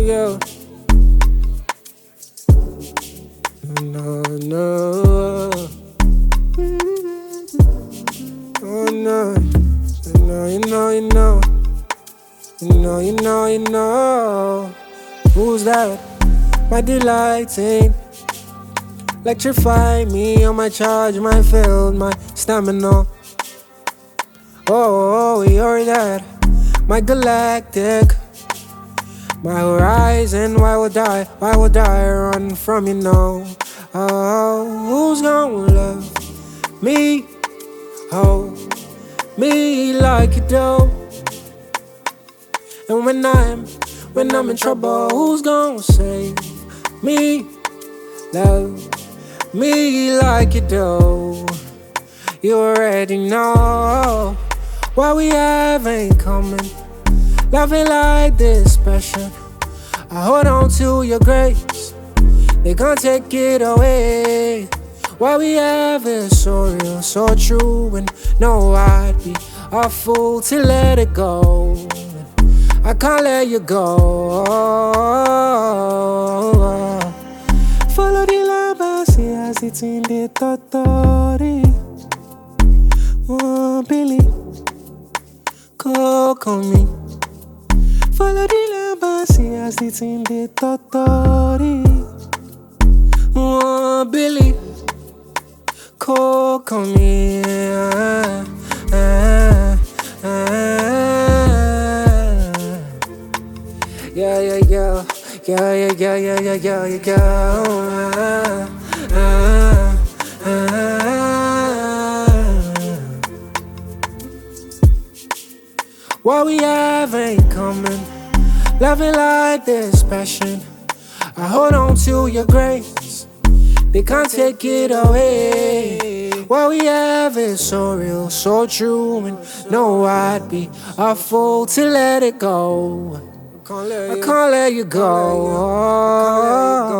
yeah. No, no. Oh no. You know. Who's that? My delighting. Electrify me on my charge, my field, my stamina. Oh, you're that. My galactic. My horizon, why would I run from you now? Oh, who's gonna love me? Oh, me like you do. And when I'm in trouble, who's gonna save me? Love me like you do. You already know what we have ain't coming. Loving like this passion. I hold on to your grace. They can't take it away. What we have is so real, so true. And no, I'd be a fool to let it go. I can't let you go. Follow the lava, see as it's in the totori. Oh, Billy, coco me. Follow the lava, see as it's in the totori. Oh, Billy, coco me. What we have ain't coming. Loving like this passion. I hold on to your grace. They can't take it away. What we have is so real, so true. And no, I'd be a fool to let it go. I can't let you go.